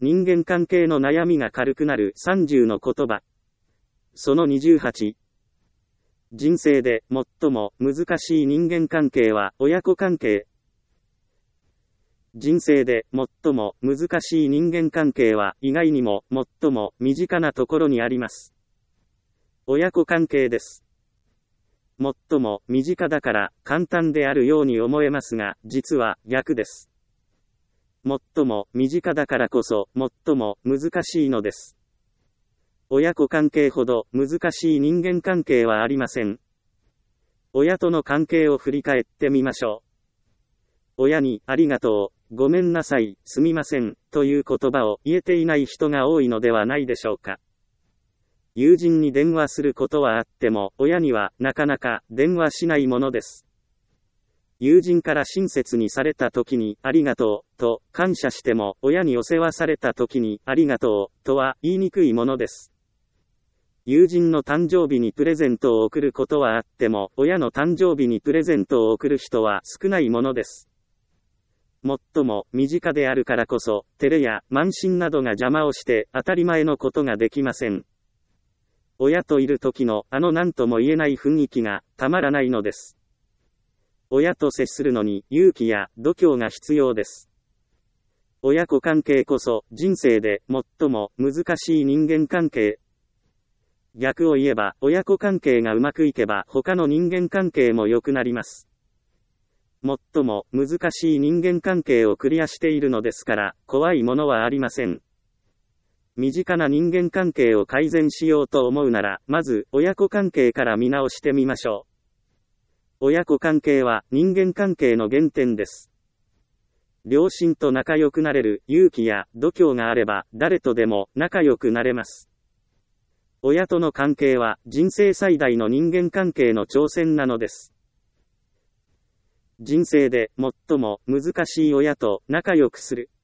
人間関係の悩みが軽くなる30の言葉。その28。人生で最も難しい人間関係は親子関係。人生で最も難しい人間関係は意外にも最も身近なところにあります。親子関係です。最も身近だから簡単であるように思えますが、実は逆です。最も身近だからこそ最も難しいのです。親子関係ほど難しい人間関係はありません。親との関係を振り返ってみましょう。親にありがとう、ごめんなさい、すみません、という言葉を言えていない人が多いのではないでしょうか。友人に電話することはあっても、親にはなかなか電話しないものです。友人から親切にされた時にありがとうと感謝しても、親にお世話された時にありがとうとは言いにくいものです。友人の誕生日にプレゼントを贈ることはあっても、親の誕生日にプレゼントを贈る人は少ないものです。最も身近であるからこそ、照れや慢心などが邪魔をして当たり前のことができません。親といる時の何とも言えない雰囲気がたまらないのです。親と接するのに勇気や度胸が必要です。親子関係こそ人生で最も難しい人間関係。逆を言えば、親子関係がうまくいけば他の人間関係も良くなります。最も難しい人間関係をクリアしているのですから、怖いものはありません。身近な人間関係を改善しようと思うなら、まず親子関係から見直してみましょう。親子関係は人間関係の原点です。両親と仲良くなれる勇気や度胸があれば、誰とでも仲良くなれます。親との関係は人生最大の人間関係の挑戦なのです。人生で最も難しい親と仲良くする。